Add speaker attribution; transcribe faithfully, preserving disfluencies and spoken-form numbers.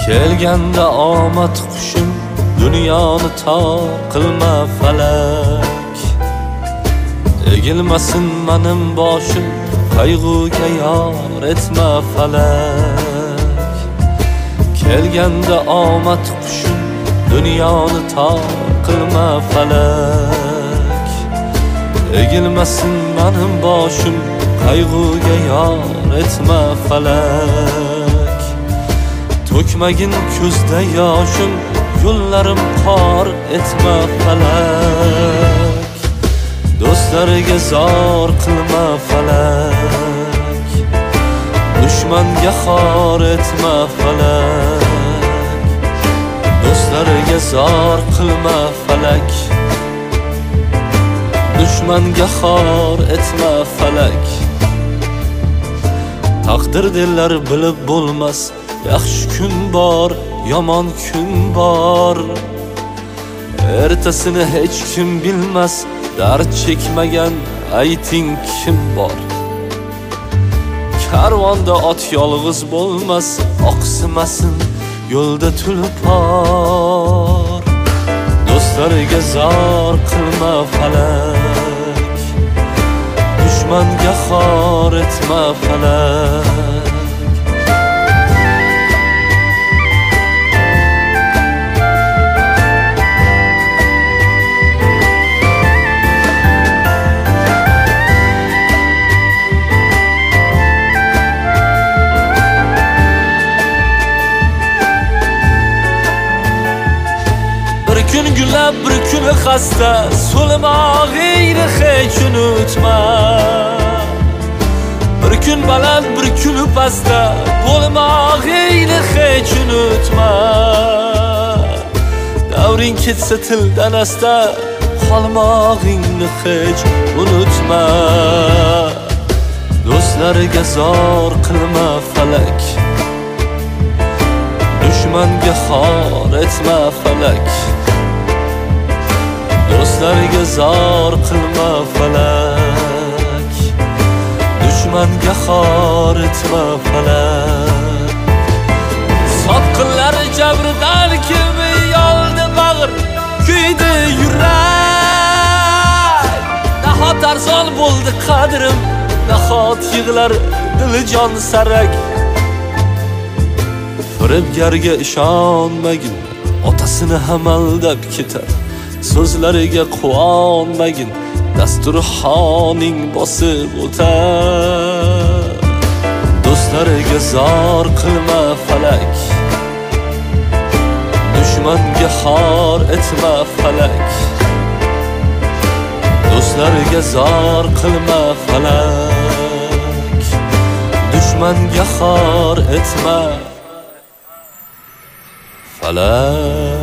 Speaker 1: Kelganda omad qushim, dunyoni tor qilma falak. Egilmasin menim boshim, qayg'uga yor etma falak. Kelganda omad qushim, dunyoni tor qilma falak. Egilmasin menim boshim, qayg'uga yor etma falak. To'kmagin ko'zda yoshim, yo'llarim qor etma falak. Do'stlarga zor qilma falak. Dushmanga xor etma falak. Do'stlarga zor qilma falak. Dushmanga xor etma falak. Taqdir derlar bilib bo'lmas, yaxshi kun bor, yomon kun bor. Ertasini hech kim bilmas, dard chekmagan ayting kim bor. Karvonda ot yolg'iz bo'lmas, oqsimasin yo'lda tulpor. Do'stlarga zor qilma falak. Dushmanga xor etma falak. Bir kun gulab, bir kun xasta, so'limog'ingni hech unutma. Bir kun baland, bir kun pastda, bo'lmog'ingni hech unutma. Davring ketsa tildan asta, qolmog'ingni hech unutma. Do'stlarga zor qilma falak. Dushmanga xor etma falak. Do'stlarga zor qilma falak. Dushmanga xor etma falak. Sotqinlar jabridan kimi yoldi bag'ir, kuydi yurak. Nahot arzon bo'ldi qadrim, nahot yig'lar dili-jon sarak. Firibgarga ishonmagin, otasini ham aldab ketar. So'zlariga quvonmagin, dasturxoning bosib o'tar. Do'stlarga zor qilma falak. Dushmanga xor etma falak. Do'stlarga zor qilma falak. Dushmanga xor etma falak.